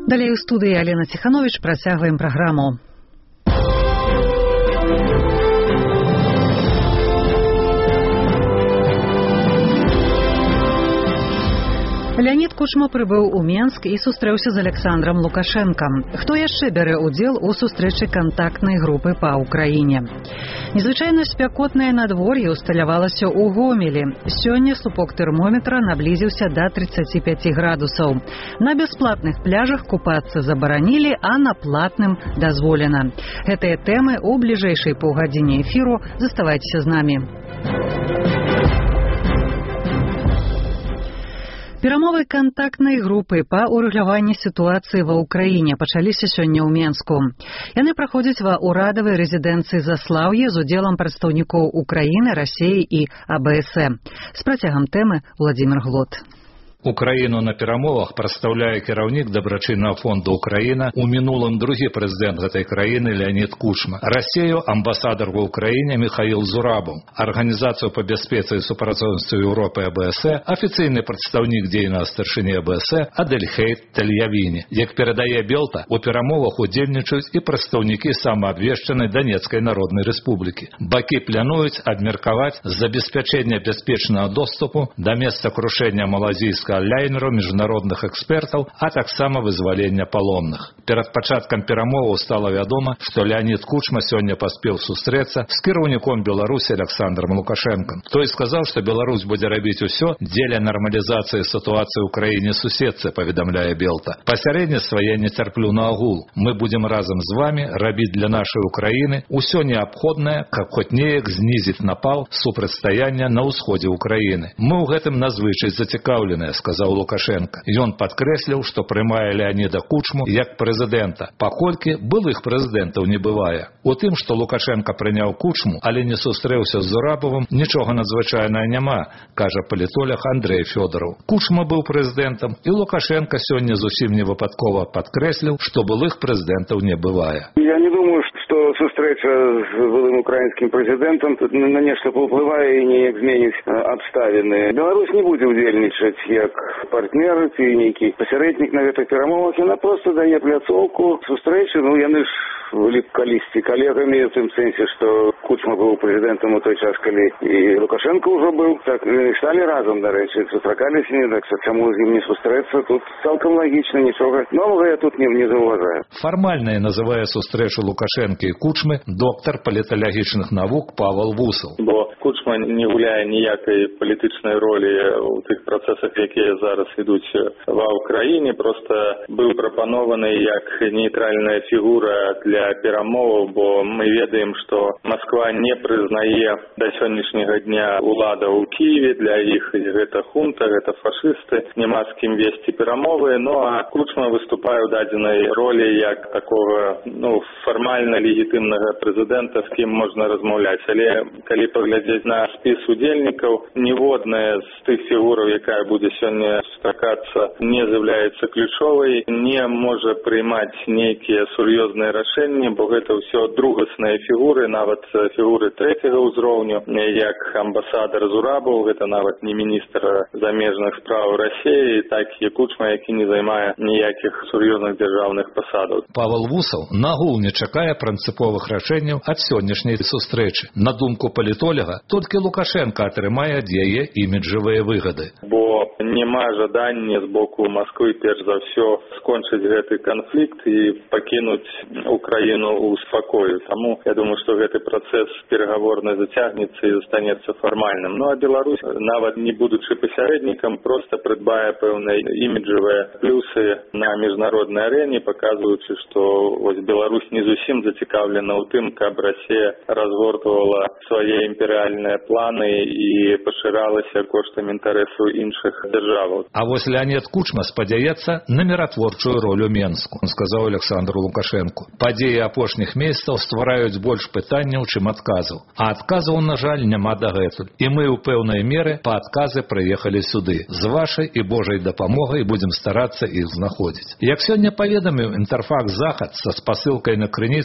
Далей у студыі Алена Ціхановіч працягваем праграму. Леонид Кучма прыбыў у Менск і сустрэўся з Александром Лукашенком. Хто яшчэ бярэ ўдзел у сустрэчы кантактнай групы па Украіне? Незвычайна спякотнае надвор'е усталявалася ў Гомелі. Сёння слупок тэрмометра наблізіўся да 35 градусаў. На бясплатных пляжах купацца забаранілі, а на платным дазволена. Гэтыя тэмы ў бліжэйшай паўгадзіне эфіру. Заставайцеся з намі. Перамовы кантактнай групы па урэгуляванні сітуацыі ва ўкраіне пачаліся сёння ў Менску. Яны праходзяць ва ўрадавай рэзідэнцыі Заслаўе з удзелам прадстаўнікоў Украіны, Расіі і АБС. З працягам тэмы Владзімір Глот. Украіну на перамовах прадстаўляе кіраўнік дабрачыннага фонду Украіна, у мінулым другі прэзідэнт гэтай краіны Леонид Кучма. Расію амбасадар ва ўкраіне Михаил Зурабаў, Арганізацыю па бяспецы і супрацоўніцтве Еўропы АБС, афіцыйны прадстаўнік дзейнага старшыні АБС Адельхейд Тельявіні. Як перадае Белта, у перамовах удзельнічаюць і прадстаўнікі самаабвешчанай Донецкай Народнай Рэспублікі. Бакі плануюць абмеркаваць забеспячэнне бяспечнага доступу да месца крушэння малазійскага лайнеру міжнародных экспертаў, а таксама вызвалення палонных. Перад пачаткам перамоваў стала вядома, што Леонид Кучма сёння паспеў сустрэцца з кіраўніком Беларусі Александром Лукашенком. Той сказаў, што Беларусь будзе рабіць усё дзеля нармалізацыі сітуацыі ў краіне суседцы, паведамляе Белта. Пасярэдніцтва я не цярплю на агул. Мы будзем разам з вамі рабіць для нашай Украіны ўсё неабходнае, каб хоць неяк знізіць напал супрацьстаяння на ўсходзе Украіны. Мы ў гэтым надзвычай зацікаўленыя, сказаў Лукашенко. Ён падкрэсліў, што прымае Леоніда Кучму як прэзідэнта, паколькі былых прэзідэнтаў не бывае. У тым, што Лукашенко прыняў Кучму, але не сустрэўся з Зурабавым, нічога надзвычайнага няма, кажа палітолог Андрей Фёдоров. Кучма быў прэзідэнтам, і Лукашенко сёння зусім не выпадкова падкрэсліў, што былых прэзідэнтаў не бывае. Я не думаю, што сустрэча з былым украінскім прэзідэнтам на нешта паўплывае і неяк зменіць абставіны. Беларусь не будзе ўдзельнічаць як партнер ці нейкі пасярэднік на гэтых перамовах. Яна проста дае пляцоўку сустрэчы. Яны ж былі калісьці калегамі в тым сэнсе, што Кучма быў прэзідэнтам у той час, калі і Лукашенко ўжо быў. Так сталі разам, дарэчы, сустракаліся, так чаму з ім не сустрэцца? Тут цалкам лагічна, нічога новага я тут не заўважаю. Фармальна называе сустрэчу Лукашенка і Кучмы доктар паліталагічных навук Павел Вусал. Бо Кучма не гуляе ніякай палітычнай ролі ў тых працэсах, якія зараз ідуць ва ўкраіне, проста быў прапанованы як нейтральная фігура для перамоваў, бо мы ведаем, што Москва не прызнае да сённяшняга дня улада ў Кіеве, для іх гэта хунта, гэта фашысты, няма з кім весці перамовы, а Кучма выступае ў дадзенай ролі як такога, фармальна легітымнага прэзідэнта, з кім можна размаўляць. Але калі паглядзець на спіс удзельнікаў, ніводная з тых фігураў, якая будзе сёння сустракацца, не з'яўляецца ключовай, не можа прыймаць нейкія сур'ёзныя рашэнні, бо гэта ўсё другасныя фігуры, нават фігуры трэцяга ўзроўню, як амбасадар Зурабаў, гэта нават не міністр замежных спраў Расіі, так і Кучма, які не займае ніякіх сур'ёзных дзяржаўных пасадаў. Павел Вусал нагул не чакае прынцыповых рашэнняў ад сённяшняй сустрэчы. На думку палітолага, толькі Лукашенко атрымае ад яе іміджавыя выгады. Бо няма жадання з боку Москвы перш за ўсё скончыць гэты канфлікт і пакінуць Украіну ў спакою. Таму я думаю, што гэты працэс перагаворны зацягнецца і застанецца фармальным. А Беларусь, нават не будучы пасярэднікам, проста прыдбае пэўныя іміджавыя плюсы на міжнароднай арэне, паказваючы, што Беларусь не зусім зацікаўлена ў тым, каб Расія разгортвала свае імперыяльныя планы і пашыралася коштам інтарэсу іншых дзяржаваў. А Леонид Кучма спадзяецца на міратворчую ролю Менску, сказаў Александру Лукашенку. Падзеі апошніх месяцаў ствараюць больш пытанняў, чым адказаў. А адказаў, на жаль, няма дагэтуль. І мы ў пэўнай меры па адказы прыехалі сюды. З вашай і Божай дапамогай будзем старацца іх знаходзіць. Як сёння паведаміў Інтэрфакс Захад са спасылкай на крыніцу, у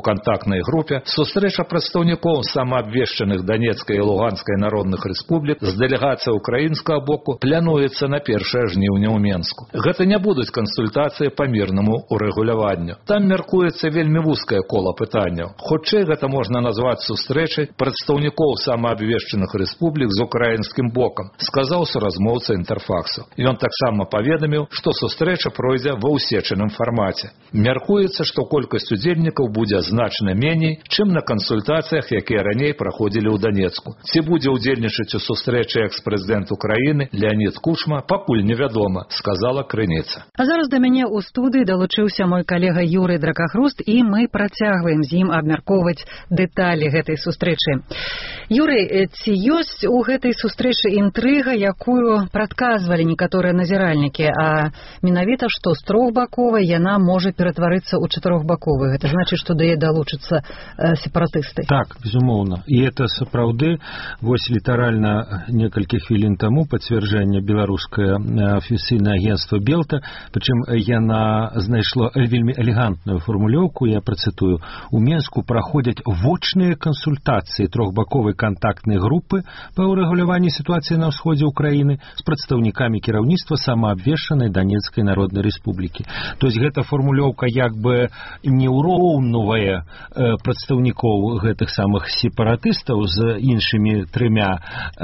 кантактнай групе сустрэча прадстаўнікоў самаабвешчаных Данецкай і Луганскай народных рэспублік з дэлегацыяй украінскага боку плануецца на 1 жніўня ў Менску. Гэта не будуць кансультацыі па мірнаму урэгуляванню. Там мяркуецца вельмі вузкае кола пытанняў. Хутчэй гэта можна назваць сустрэчай прадстаўнікоў самаабвешчаных рэспублік з украінскім бокам, сказаў суразмоўца Інтэрфаксу. Ён таксама паведаміў, што сустрэча пройдзе ва ўсечаным фармаце. Мяркуецца, што колькасць удзельнікаў будзе значна меней, чым на кансультацыях, якія раней праходзілі ў Данецку. Ці будзе удзельнічаць у сустрэчы экс-прэзідэнт Украіны Леонід Кучма, пакуль невядома, сказала крыніца. А зараз да мяне ў студыі далучыўся мой калега Юрый Дракахруст, і мы працягваем з ім абмяркоўваць дэталі гэтай сустрэчы. Юрый, ці ёсць у гэтай сустрэчы інтрыга, якую прадказвалі некаторыя назіральнікі, а менавіта, што з трохбаковай яна можа ператварыцца ў чатырохбаковую. Гэта значыць, што да яе далучацца сепаратысты. Так, безумоўна. І это сапраўды, вось літаральна некалькі хвілін таму пацвярджэнне беларускае афіцыйнае агенцтва Белта, прычым яна знайшла вельмі элегантную фармулёўку, я працытую: у Менску праходзяць вочныя кансультацыі трохбаковай кантактнай групы па ўрэгуляванні сітуацыі на ўсходзе ўкраіны з прадстаўнікамі кіраўніцтва самаабвешчанай Данецкай народнай рэспублікі. То есть гэта фармулёўка як бы не ўроўнувае прадстаўнікоў гэтых самых сепаратыстаў з іншымі трымя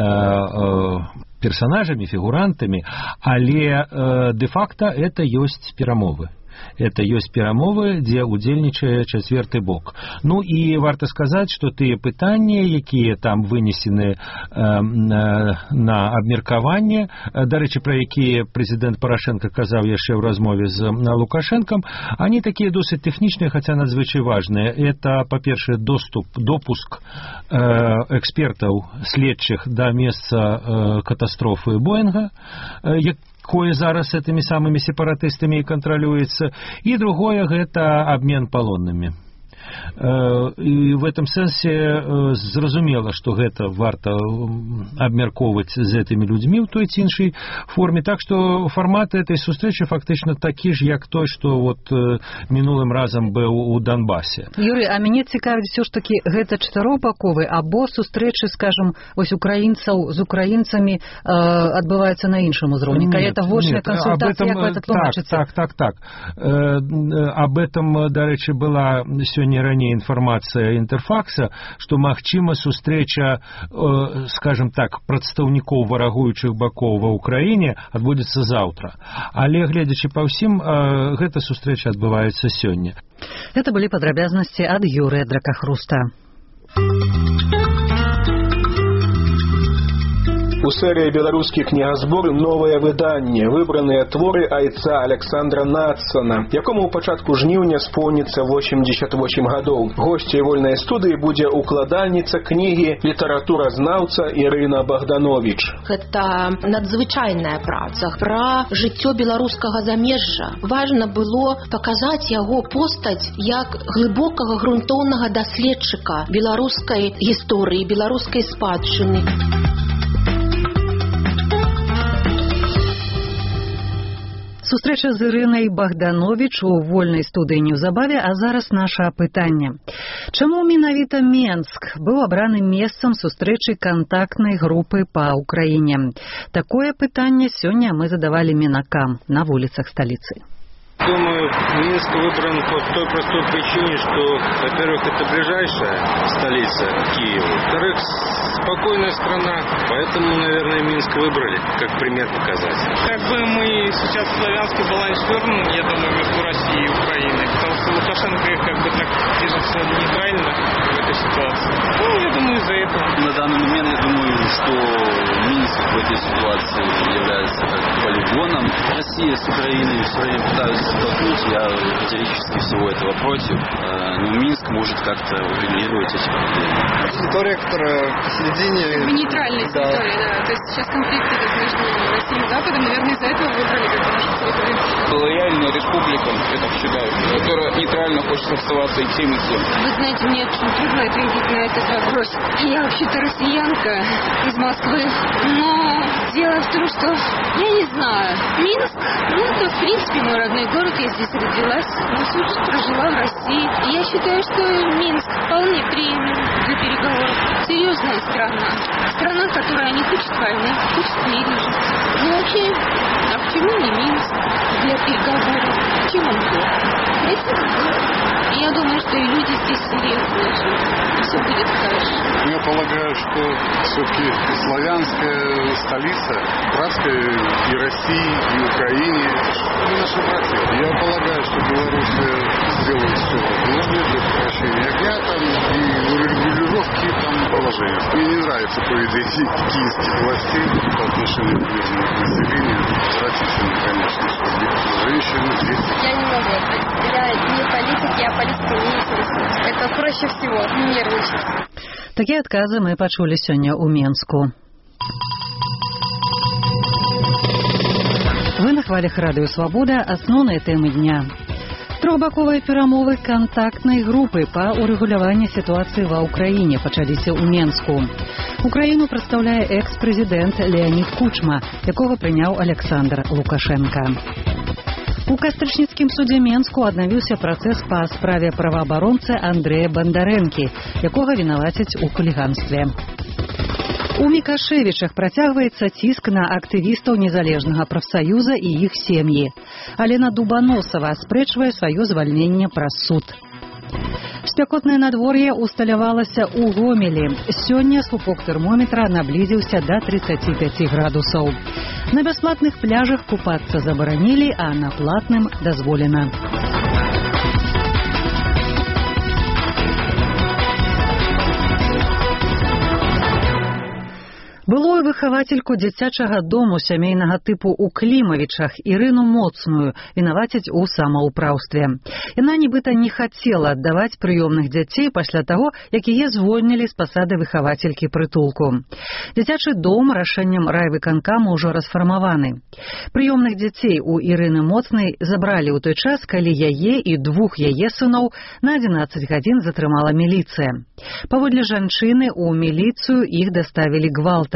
персонажамі, фігурантамі, але де-факта это ёсць перамовы. Это ёсць перамовы, дзе удзельнічае чацвёрты бок. Ну і варта сказаць, што тыя пытанні, якія там вынесены на абмеркаванне, дарэчы, пра якія прэзідэнт Парашенко казаў яшчэ ў размове з Лукашэнкам, они такія досыць тэхнічныя, хаця надзвычай важныя. Это, па-першае, допуск экспертаў следчых да месца катастрофы Боинга, кое зараз этими самыми сепаратыстамі і кантралюецца, і другое гэта абмен палоннымі. І в этом сэнсе зразумела, што гэта варта абмяркоўваць з гэтымі людзьмі ў той ці іншай форме. Так што фармат этой сустрэчы фактычна такі ж, як той, што вот мінулым разам быў у Донбасе. Юрый, а мяне цікавіць все ж таки гэта чатырохбаковы або сустрэчы, скажем, вось украінцаў з украінцамі адбываецца на іншым узроўні. Калі это вочная кансультацыя, як гэта тлумачыцца? Так. Об этом, дарэчы, была сёння ранее информация Интерфакса, что магчыма сустрэча, скажем так, прадстаўнікоў варагуючых бакоў ва Ўкраіне адбудзецца заўтра. Але, гледзячы па ўсім, гэта сустрэча адбываецца сёння. Это былі падрабязнасці ад Юрыя Дракахруста. У серії «Білоруські книгозбори» нове видання, вибрані твори айца Александра Надсона, якому у початку жніўня сповнится 88 годов. Гостьей вольной студии будет укладальница книги литературазнаўца Ірына Богданович. Это надзвычайная праца про жыццё беларускага замежжа. Важно было показать яго постаць як глыбокага грунтоўнага даследчыка беларускай гісторыі, беларускай спадчыны. Сустрэча з Ірынай Богданович у вольнай студыі неўзабаве, а зараз наша пытанне. Чаму менавіта Менск быў абраны месцам сустрэчы кантактнай групы па Ўкраіне? Такое пытанне сёння мы задавалі мінакам на вуліцах сталіцы. Думаю, Минск выбран по той простой причине, что, во-первых, это ближайшая столица Киеву, во-вторых, спокойная страна, поэтому, наверное, Минск выбрали, как пример показать. Как бы мы сейчас в славянский баланс вернем, я думаю, между Россией и Украиной, потому что Лукашенко как бы так держится нейтрально в этой ситуации. Ну, я думаю, из-за этого. На данный момент, я думаю, что Минск в этой ситуации является как полигоном. Россия с Украиной все время пытаются столкнуть, я категорически всего этого против, но Минск может как-то урегулировать эти проблемы. Территория, которая посередине... Нейтральная территория, да. То есть сейчас конфликт идет между Россией и Западом, наверное, из-за этого выбрали как нашу территорию. Лояльная республика, я так считаю, которая нейтрально хочет оставаться и тем, и тем. Вы знаете, мне очень трудно ответить на этот вопрос. Я вообще-то россиянка из Москвы, но Дело в том, что я не знаю. Минск, это в принципе мой родной город, я здесь родилась, но всю жизнь прожила в России. И я считаю, что Минск вполне приемлем для переговоров. Серьезная страна. Страна, которая не хочет войны, хочет в мире жить. Ну окей, а почему не Минск для переговоров? Чем он плохо? И я думаю, что и люди здесь серьезные живут. Все будет хорошо. Я полагаю, что все-таки славянская столица, братская и России, и Украине, и наши братья. Я полагаю, что Белоруссия сделает все возможное для прекращения огня там, и регулировки там положения. Мне не нравится поведение киевских властей по отношению к мирному населению. Отвратительно, конечно, что женщины, дети. Я не могу ответить. Я не политик, я политикой не интересуюсь. Это проще всего, не нервничать. Такія адказы мы пачулі сёння ў Менску. Вы на хвалях радыё «Свабода» асноўныя тэмы дня. Трохбаковыя перамовы кантактнай групы па ўрэгуляванні сітуацыі ва ўкраіне пачаліся ў Менску. Украіну прадстаўляе экс-прэзідэнт Леонід Кучма, якога прыняў Александр Лукашенка. У кастрычніцкім судзе Менску аднавіўся працэс па справе праваабаронцы Андрэя Бандарэнкі, якога вінавацяць у хуліганстве. У Мікашэвічах працягваецца ціск на актывістаў незалежнага прафсаюза і іх сем'і. Алена Дубаносава аспрэчвае сваё звальненне праз суд. Спякотнае надвор'е усталявалася ў Гомелі. Сёння слупок тэрмометра наблізіўся да 35 градусаў. На бясплатных пляжах купацца забаранілі, а на платным дазволена. Былую выхавацельку дзіцячага дому сямейнага тыпу ў Клімавічах Ірыну Моцную вінавацяць у самаўпраўстве. Яна нібыта не хацела аддаваць прыёмных дзяцей пасля таго, як яе звольнілі з пасады выхавацелькі прытулку. Дзіцячы дом рашэннем райвыканкама ўжо расфармаваны. Прыёмных дзяцей у Ірыны Моцнай забралі ў той час, калі яе і двух яе сыноў на 11 гадзін затрымала міліцыя. Паводле жанчыны, у міліцыю іх даставілі гвалтам.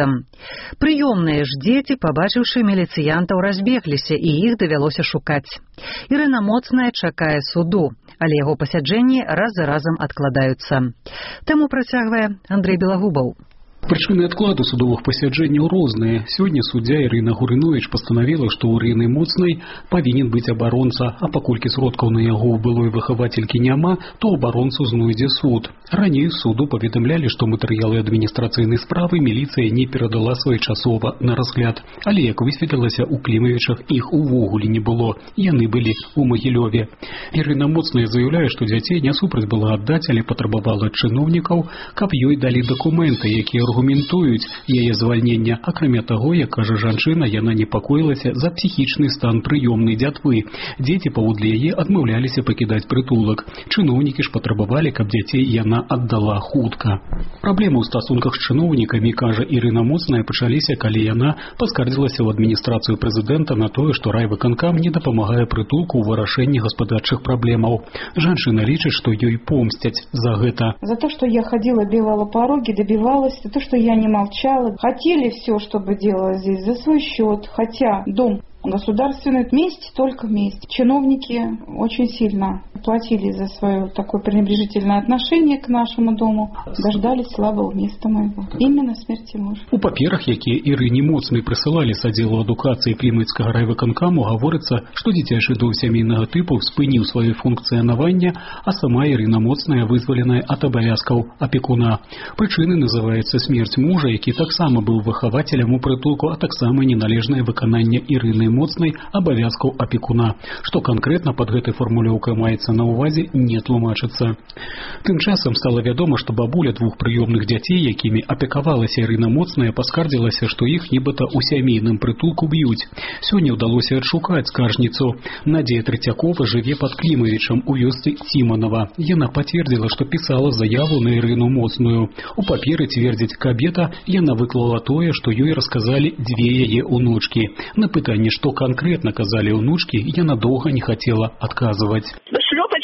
Прыёмныя ж дзеці, пабачыўшы міліцыянтаў, разбегліся, і іх давялося шукаць. Ірына Моцная чакае суду, але яго пасяджэнні раз за разам адкладаюцца. Тэму працягвае Андрэй Белагубаў. Прычыны адкладу судовых пасяджэнняў розныя. Сёння суддзя Ірына Гурыновіч пастанавіла, што ў Ірыны Моцнай павінен быць абаронца, а паколькі сродкаў на яго ў былой выхавацелькі няма, то абаронцу знойдзе суд. Раней суду паведамлялі, што матэрыялы адміністрацыйнай справы міліцыя не перадала своечасова на разгляд. Але, як высветлілася, у Клімавічах іх увогуле не было. Яны былі ў Магілёве. Ірына Моцная заяўляе, што дзяцей не супраць была аддаць, але патрабавала ад чыноўнікаў, каб ёй далі дакументы, якія аргументуюць яе звальнення. Акрамя таго, як кажа жанчына, яна непакоілася за псіхічны стан прыёмнай дзятвы. Дзеці паводле яе адмаўляліся пакідаць прытулак. Чыноўнікі ж патрабавалі, каб дзяцей яна аддала хутка. Праблемы ў стасунках з чыноўнікамі, кажа Ірына Моцная, пачаліся, калі яна паскардзілася ў адміністрацыю прэзідэнта на тое, што райвыканкам не дапамагае прытулку ў вырашэнні гаспадарчых праблемаў. Жанчына лічыць, што ёй помсцяць за гэта. За то, что я ходила, бивала пороги, добивалась, за то, что я не молчала. Хотели все, чтобы делала здесь за свой счет, хотя дом государственный, месть, только месть. Чиновники очень сильно платили за свое такое пренебрежительное отношение к нашему дому. Дождались слабого места моего. Именно смерти мужа. У паперах, якія Ірыне Моцнай прысылалі з аддзелу адукацыі Клімавіцкага райвыканкаму, гаворыцца, што дзіцячы дом сямейнага тыпу спыніў сваё функцыянаванне, а сама Ірына Моцная вызваленая ад абавязкаў апекуна. Прычынай называецца смерць мужа, які таксама быў выхавацелем у прытулку, а таксама неналежнае выкананне Ірыны Моцнай абавязкаў апекуна. Што канкрэтна пад гэтай фармулёўкай маецца на ўвазе, не тлумачыцца. Тым часам стала вядома, што бабуля двух прыёмных дзяцей, якімі апекавалася Ірына Моцная, паскардзілася, што іх нібыта ў сямейным прытулку б'юць. Сёння ўдалося адшукаць скаржніцу. Надзея Трэцякова жыве пад Клімавічам у вёсцы Ціманава. Яна пацвердзіла, што пісала заяву на Ірыну Моцную. У паперы цвердзіць кабета, яна выклала тое, што ёй расказалі дзве яе унучкі. На пытанне, што конкретно казали унучки, яна доўга не хотела отказывать. Шлепать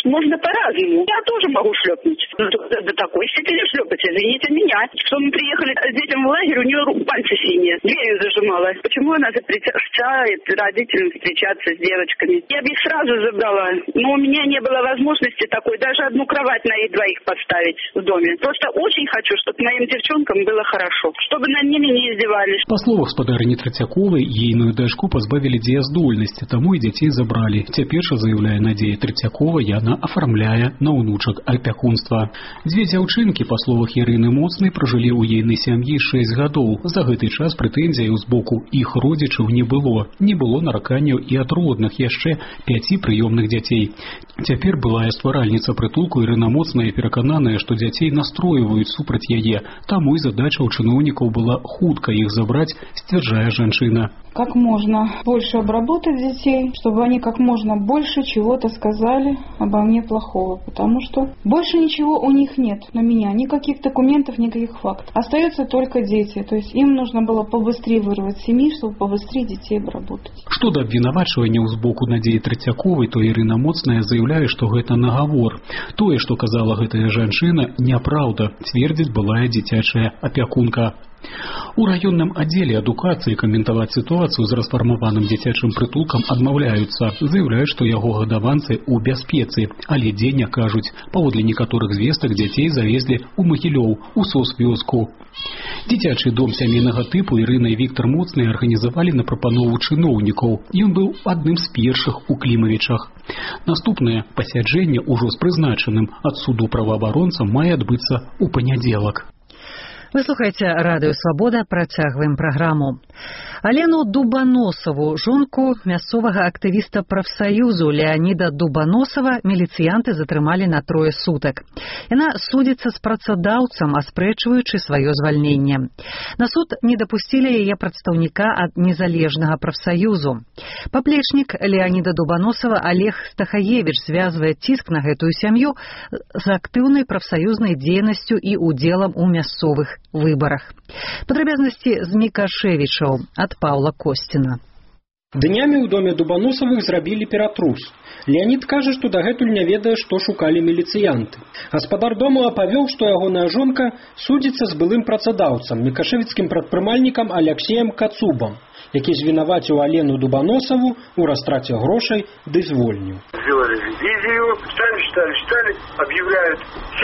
можно по-разному. Я тоже могу шлепнуть. До такой степени шлепать, извините меня. Что мы приехали с детям в лагерь, у нее пальцы синие, дверью зажимала. Почему она запрещает родителям встречаться с девочками? Я бы их сразу забрала, но у меня не было возможности такой, даже одну кровать на их двоих поставить в доме. Просто очень хочу, чтобы моим девчонкам было хорошо, чтобы над ними не издевались. Па словах спадарыні Трэцяковай, ейную дачку пазбавілі дзеяздольнасці, таму і дзяцей забралі. Цяпер жа, заяўляе Надзея Трэцякова, яна афармляе на ўнучак апякунства. Дзве дзяўчынкі, па словах Ірыны Моцнай, пражылі ў ейнай сям'і 6 гадоў. За гэты час прэтэнзіяў з боку іх родзічаў не было. Не было нараканняў і ад родных яшчэ 5 прыёмных дзяцей. Цяпер былая стваральніца прытулку Ірына Моцная перакананая, што дзяцей настройваюць супраць яе. Таму і задача ў чыноўнікаў была хутка іх забраць, сцвярджае жанчына. Как можно больше обработать детей, чтобы они как можно больше чего-то сказали обо мне плохого, потому что больше ничего у них нет на меня, никаких документов, никаких фактов. Остаются только дети, то есть им нужно было побыстрее вырвать семьи, чтобы побыстрее детей обработать. Што да абвінавачванняў з боку Надзеі Трэцяковай, то Ірына Моцная заяўляе, што гэта нагавор. Тое, што казала гэтая жанчына, няпраўда, цвердзіць былая дзіцячая апякунка. У раённым аддзеле адукацыі каментаваць сітуацыю з расфармаваным дзіцячым прытулкам адмаўляюцца, заяўляюць, што яго гадаванцы ў бяспецы, але дзе не кажуць. Паводле некаторых звестак дзяцей завезлі ў Магілёў, у соцвёску. Дзіцячы дом сямейнага тыпу Ірына і Віктар Моцныя арганізавалі на прапанову чыноўнікаў. Ён быў адным з першых у Клімавічах. Наступнае пасяджэнне ўжо з прызначаным ад суду праваабаронцам мае адбыцца ў панядзелак. Вы слухаеце Радыё Свабода, працягваем праграму. Алену Дубаносаву, жонку мясцовага актывіста прафсаюзу Леаніда Дубаносава, міліцыянты затрымалі на 3 сутак. Яна судзіцца з працадаўцам, аспрэчваючы сваё звальненне. На суд не дапусцілі яе прадстаўніка ад незалежнага прафсаюзу. Паплечнік Леаніда Дубаносава Олег Стахаевич звязвае ціск на гэтую сям'ю з актыўнай прафсаюзнай дзейнасцю і удзелам у мясцовых выбарах. Падрабязнасці з Мікашевічаў ад Паўла Косціна. Днямі ў доме Дубаносавых зрабілі ператрус. Леонид кажа, што дагэтуль не ведае, што шукалі міліцыянты. Гаспадар дому апавёў, што ягоная жонка судзіцца з былым працадаўцам, мікашевіцкім прадпрымальнікам Алексеем Кацубам, які звінаваціў Алену Дубаносаву ў растраце грошай ды звольніў. Сделали ревизию, считали, объявляют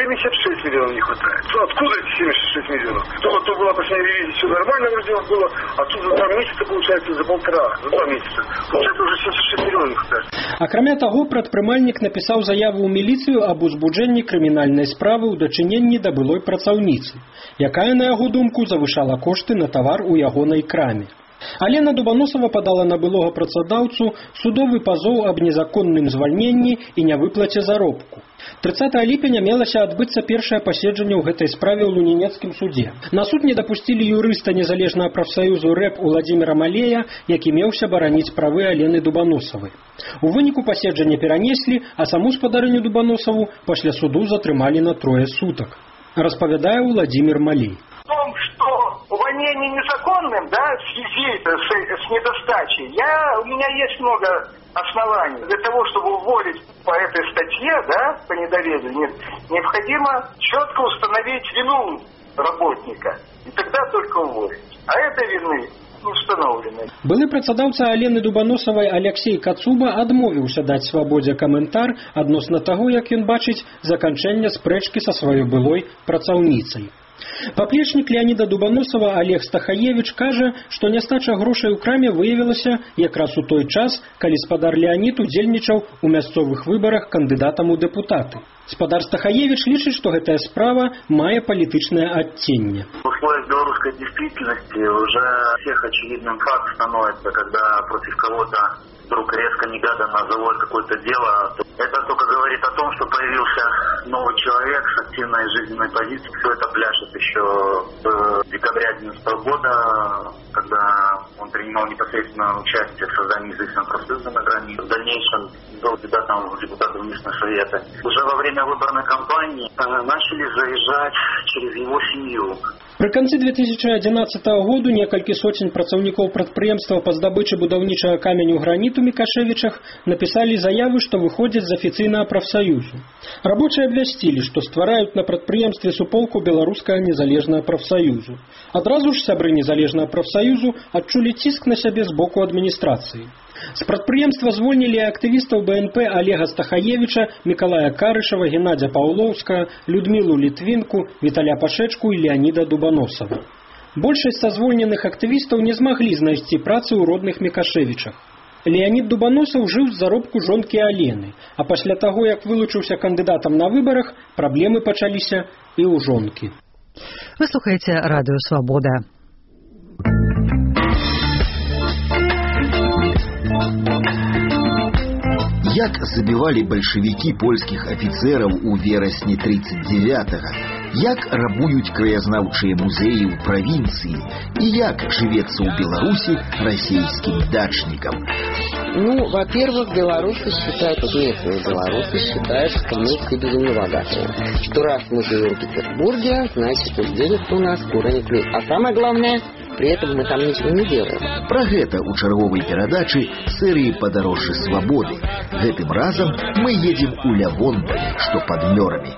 76 миллионов не хватает. Откуда эти 76 миллионов? То была последняя ревизия, все нормально вроде было, а тут за 2 месяца, получается, за 2 месяца. Получается, уже 76 миллионов не хватает. Акрамя таго, прадпрымальнік напісаў заяву ў міліцыю аб узбуджэнні крымінальнай справы ў дачыненні да былой працаўніцы, якая, на яго думку, завышала кошты на тавар у ягонай краме. Алена Дубаносава падала на былога працадаўцу судовы пазоў аб незаконным звальненні і нявыплаце заробку. 30 ліпеня мелася адбыцца першае паседжанне ў гэтай справе ў Лунінецкім судзе. На суд не дапусцілі юрыста незалежнага прафсаюзу РЭП Уладзіміра Малея, які меўся бараніць правы Алены Дубаносавай. У выніку паседжання перанеслі, а саму спадарыню Дубаносаву пасля суду затрымалі на 3 сутак. Распавядае Уладзімір Малей. В том, что увольнение незаконным, да, в связи с недостачей, у меня есть много оснований. Для того, чтобы уволить по этой статье, да, по недоверию, необходимо четко установить вину работника. И тогда только уволить. А этой вины не установлены. Былы працадаўца Алены Дубаносавай Алексей Кацуба адмовіўся даць свабодзе каментар адносна таго, як ён бачыць заканчэнне спрэчкі са сваёй былой працаўніцай. Паплечнік Леоніда Дубаносава Олег Стахаевич кажа, што нястача грошай у краме выявілася якраз у той час, калі спадар Леонід удзельнічаў у мясцовых выбарах кандыдатам у дэпутаты. Спадар Стахаевич лічыць, што гэтая справа мае палітычнае адценне. В условиях белорусской действительности уже всех очевидным факт становится, когда против кого-то вдруг резко негаданно заводят какое-то дело. Это только говорит о том, что появился новый человек с активной жизненной позицией. Все это пляшет еще в декабре 2011 года, когда он принимал непосредственно участие в создании независимого профсоюза на границе. В дальнейшем был кандидатом в депутаты местного совета. Уже во время выборной кампании начали заезжать через его семью. Пры канцы 2011 году некалькі соцень працаўнікоў прадпрыемства па здабычы будаўнічага каменю граніту Мікашевічах напісалі заявы, што выходзяць з афіцыйнага прафсаюзу. Рабочыя абвясцілі, што ствараюць на прадпрыемстве суполку беларускага незалежнага прафсаюзу. Адразу ж сябры незалежнага прафсаюзу адчулі ціск на сябе з боку адміністрацыі. З прадпрыемства звольнілі актывістаў БНП Олега Стахаевича, Мікалая Карышева, Геннадзя Паўлоўскага, Людмілу Літвінку, Віталя Пашэчку і Леаніда Дубаносава. Большасць са звольненых актывістаў не змаглі знайсці працы ў родных Мікашевічах. Леанід Дубаносаў жыў з заробку жонкі Алены, а пасля таго, як вылучыўся кандыдатам на выбарах, праблемы пачаліся і ў жонкі. Вы слухаеце Радыё Свабода. Як забівалі бальшавікі польскіх афіцэраў у верасні 39-го, як рабуюць краязнаўчыя музеі ў правінцыі і як жывецца ў Беларусі расійскім дачнікам. Ну, во-первых, белорусы считают, местные белорусы считают, что мы к Сибири не богатые. Что раз мы живем в Петербурге, значит, уж денег у нас кура не клюет. А самое главное, при этом мы там ничего не делаем. Пра гэта ў чарговай перадачы серыі «Падарожжы свабоды». Гэтым разам мы едзем у Лявонтаве, што пад Мёрамі.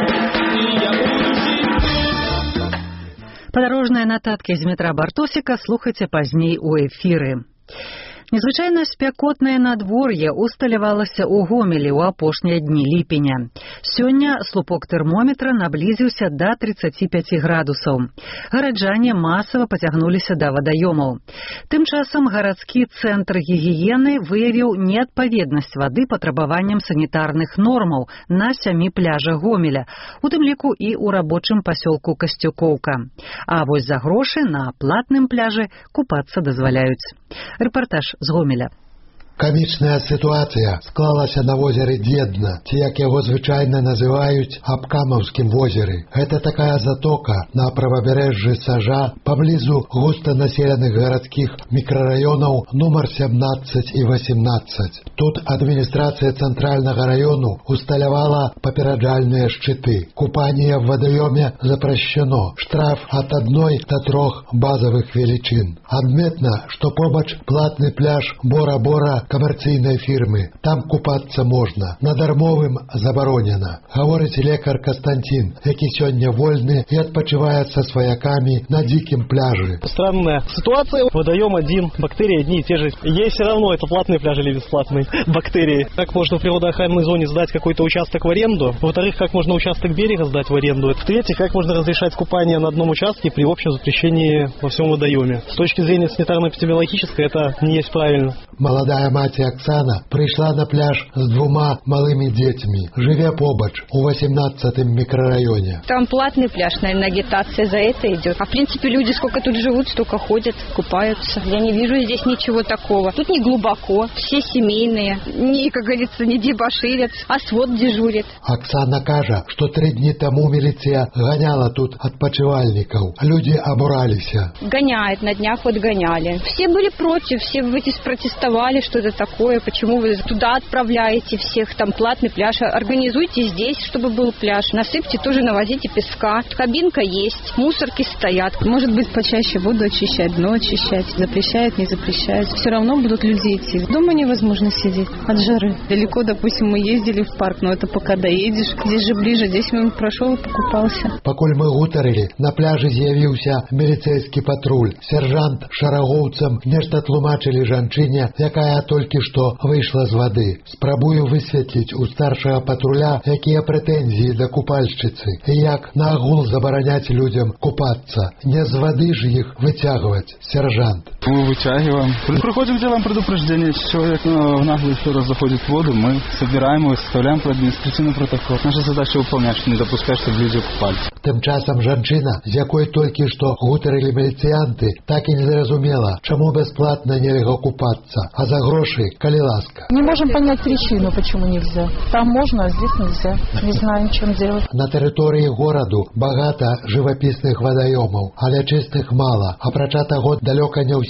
Падарожныя нататкі з метра Бартосіка слухайце пазней у эфіры. Незвычайна спякотнае надвор'е усталявалася ў Гомелі ў апошнія дні ліпеня. Сёння слупок тэрмометра наблізіўся да 35 градусаў. Гараджане масава пацягнуліся да вадаёмаў. Тым часам гарадскі цэнтр гігіены выявіў неадпаведнасць вады патрабаванням санітарных нормаў на 7 пляжах Гомеля, у тым ліку і ў рабочым пасёлку Касцюкоўка. А вось за грошы на платным пляжы купацца дазваляюць. Рэпартаж з Гомеля. Камічная сітуацыя склалася на возеры Дзедна, ці як яго звычайна называюць Абкамаўскім возеры. Гэта такая затока на правабярэжжы Сажа паблізу густанаселеных гарадскіх мікрараёнаў нумар 17 і 18. Тут адміністрацыя цэнтральнага раёну усталявала папераджальныя шчыты. Купанне в вадаёме запрещено. Штраф ад 1 до 3 базавых велічин. Адметна, што побач платны пляж Бора-Бора камерцыйнай фірмы. Там купацца можна. На дармовым забаронена. Гаворыць лекар Кастанцін, які сёння вольны і адпачывае са сваякамі на дзікім пляжы. Странная ситуация. Водоем один, бактерии одни и те же. Ей все равно, это платный пляж или бесплатный. Бактерии. Как можно в природоохранной зоне сдать какой-то участок в аренду? Во-вторых, как можно участок берега сдать в аренду? В-третьих, как можно разрешать купание на одном участке при общем запрещении во всем водоеме? С точки зрения санитарно-эпидемиологической это не есть правильно. Молодая маці Оксана прыйшла на пляж з 2 малымі дзецьмі. Жыве побач у 18-м мікрараёне. Там платный пляж, наверное, агитация за это идет. А в принципе люди сколько тут живут, столько ходят, купаются. Я не вижу здесь ничего такого. Тут не глубоко, все семейные, не, как говорится, не дебоширят, а свод дежурит. Оксана кажа, что 3 дні тому милиция гоняла тут отпочивальников. Люди обуралися. Гоняют, на днях вот гоняли. Все были против, все эти протестовали, что это такое, почему вы туда отправляете всех, там платный пляж. Организуйте здесь, чтобы был пляж. Насыпьте, тоже навозите песка. Кабинка есть, мусорки стоят. Может быть, почаще воду очищать, дно очищать. Запрещают, не запрещают. Все равно будут люди идти. Дома невозможно сидеть от жары. Далеко, допустим, мы ездили в парк, но это пока доедешь. Здесь же ближе, 10 минут прошел и покупался. Пакуль мы гутарили, на пляже з'явіўся міліцейскі патруль. Сержант шарагоўцам нешта тлумачылі жанчыне, якая толькі што выйшла з вады. Спрабую высветліць у старшага патруля, якія прэтэнзіі да купальшчыцы і як на агул забараняць людям купацца. Не з вады ж іх выцягваць, сержант. Мы вытягиваем. Приходим, делаем предупреждение. Если человек в наглый еще раз заходит в воду, мы собираем его и составляем административный протокол. Наша задача выполнять, что не допускать, чтобы люди купались. Тым часам жанчына, з якой толькі што гутарылі міліцыянты, так і не зразумела, чаму бясплатна нельга купацца, а за грошы, калі ласка. Не можем понять причину, почему нельзя. Там можно, а здесь нельзя. Не знаем, чем дело. На тэрыторыі гораду багата жывапісных вадаёмаў, але чыстых мала. Апрача таго, далёка не ўсе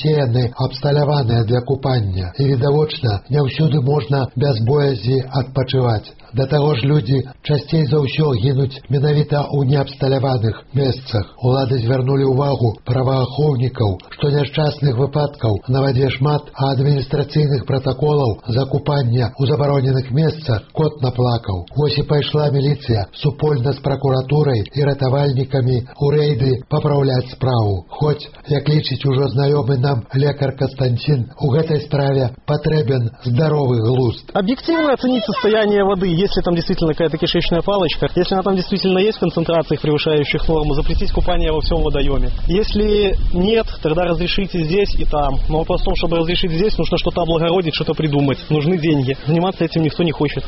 засеяны, абсталяваныя для купання. І відавочна, не ўсюды можна без боязі адпачываць. Да таго ж людзі часцей за ўсё гінуць менавіта ў неабсталяваных месцах. Улады звярнулі ўвагу праваахоўнікаў, што няшчасных выпадкаў на вадзе шмат, а адміністрацыйных пратаколаў за купання ў забароненых месцах кот наплакаў. Вось і пайшла міліцыя супольна з пракуратурай і ратавальнікамі ў рэйды папраўляць справу. Хоць, як лічыць ужо знаёмы нам лекар Константин, у гэтай справе патрэбен здаровы глузд. Объективно оценить состояние воды, если там действительно какая-то кишечная палочка, если она там действительно есть в концентрациях, превышающих норму, запретить купание во всем водоеме. Если нет, тогда разрешите здесь и там. Но вопрос в том, чтобы разрешить здесь, нужно что-то облагородить, что-то придумать. Нужны деньги. Заниматься этим никто не хочет.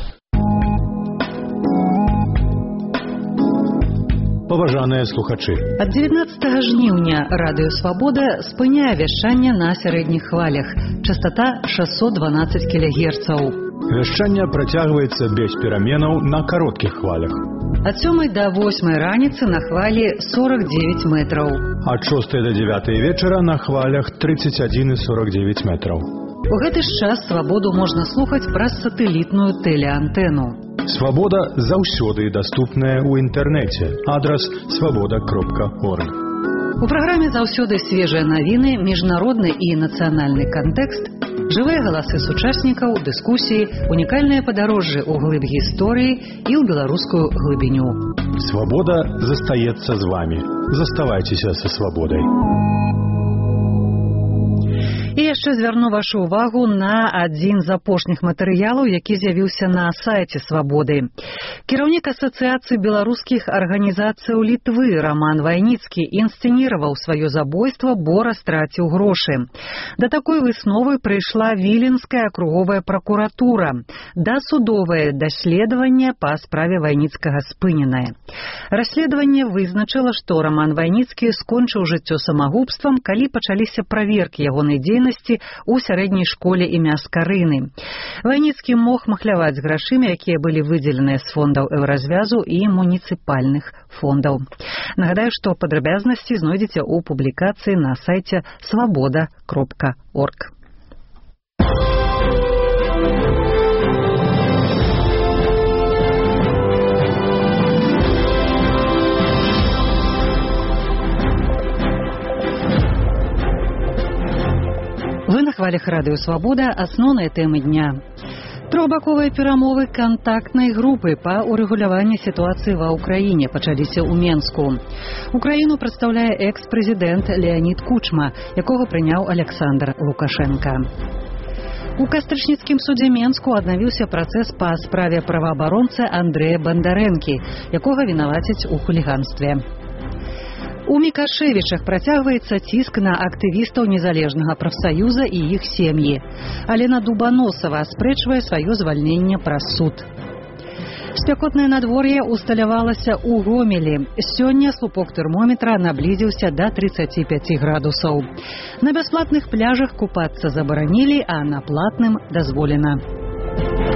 Паважаныя слухачы. Ад 19 жніўня Радыё Свабода спыняе вяшчанне на сярэдніх хвалях. Частота 612 кГц. Вяшчанне працягваецца без пераменаў на кароткіх хвалях. Ад 7 до 8 раніцы на хвалі 49 метраў. Ад 6 до 9 вечара на хвалях 31 і 49 метраў. У гэты ж час Свабоду можна слухаць праз сатэлітную тэлеантэну. Свабода заўсёды даступная ў інтэрнэце. Адрас свабода.орг. У праграме заўсёды свежыя навіны, міжнародны і нацыянальны кантэкст, жывыя галасы сучаснікаў, дыскусіі, унікальныя падарожжы ў глыб гісторыі і ў беларускую глыбіню. Свабода застаецца з вамі. Заставайцеся са свабодай. І яшчэ звярну вашу ўвагу на адзін з апошніх матэрыялаў, які з'явіўся на сайце Свабоды. Кіраўнік Асацыяцыі беларускіх арганізацыяў Літвы Роман Вайніцкі інсцэніраваў сваё забойства, бо растраціў грошы. Да такой высновы прыйшла Віленская акруговая пракуратура. Дасудовае даследаванне па справе Вайніцкага спыненае. Расследаванне вызначыла, што Роман Вайніцкі скончыў жыццё самагубствам, калі пачаліся праверкі ягонай дзейнасці у сярэдняй школе імя Скарыны. Вайніцкі мог махляваць з грашымі, якія былі выдзеленыя з фондаў еўразвязу і муніцыпальных фондаў. Нагадаю, што падрабязнасці знойдзеце ў публікацыі на сайце свабода.орг. Вы на хвалях Радыё Свабода. Асноўныя тэмы дня. Трохбаковыя перамовы кантактнай групы па урэгуляванні сітуацыі ва ўкраіне пачаліся ў Менску. Украіну прадстаўляе экс-прэзідэнт Леанід Кучма, якога прыняў Александр Лукашенка. У кастрычніцкім судзе Менску аднавіўся працэс па справе праваабаронцы Андрэя Бандарэнкі, якога вінавацяць у хуліганстве. У Мікашевічах працягваецца ціск на актывістаў незалежнага прафсаюза і іх сем'і. Алена Дубаносава аспрэчвае сваё звальненне праз суд. Спякотнае надвор'е усталявалася ў Гомелі. Сёння слупок тэрмометра наблізіўся да 35 градусаў. На бясплатных пляжах купацца забаранілі, а на платным дазволена.